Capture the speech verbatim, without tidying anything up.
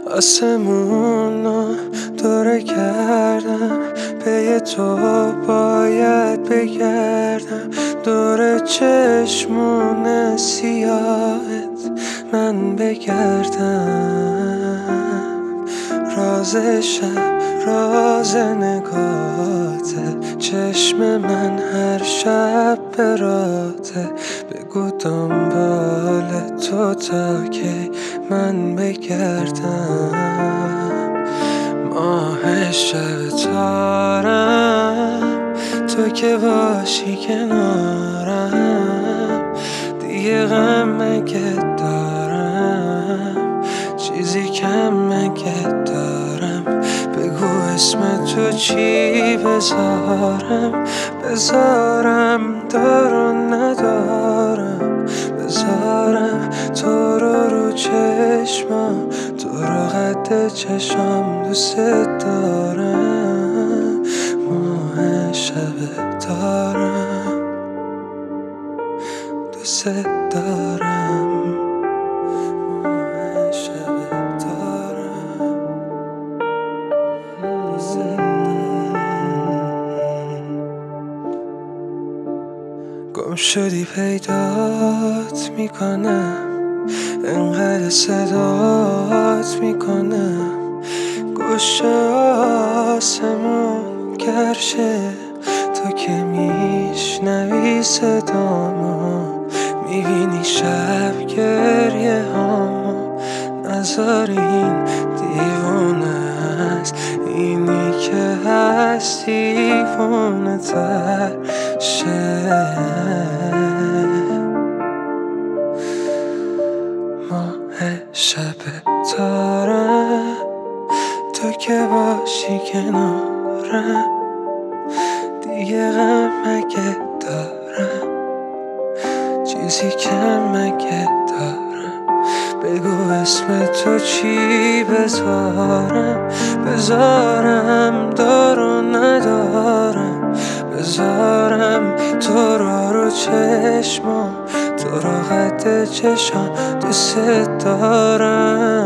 آسمونو دوره کردم، پی تو باید بگردم. دور چشمون سیاهت من بگردم. راز شب راز نگاته، چشم من هر شب براته. بگو دنبال تو تا که من بگردم. ماه شب تارم، تو که باشی کنارم. دیگه غم مگه دارم، چیزی کم مگه دارم. بگو اسم تو چی بذارم، بذارم دارو ندارم. بذارم تو رو رو چشمم، تو رو قد چشم دوست دارم. ماه شب دارم، دوست دارم. ماه شب دارم، دوست دارم. گم شدی پیدات میکنم، انقدر صدات میکنم. گوشه آسمون گرشه، تو که میشنوی صدامو. میبینی شب گریه هامو، نذار این دیوونه است. اینی که هست دیوونه تر شه. ماه شب تارم، تو که باشی کنارم. دیگه غم مگه دارم، چیزی کم مگه دارم. بگو اسم تو چی بذارم، بذارم دارو ندارم. بذارم تو رو رو چشمم، تو رو قد چشم دوست دارم.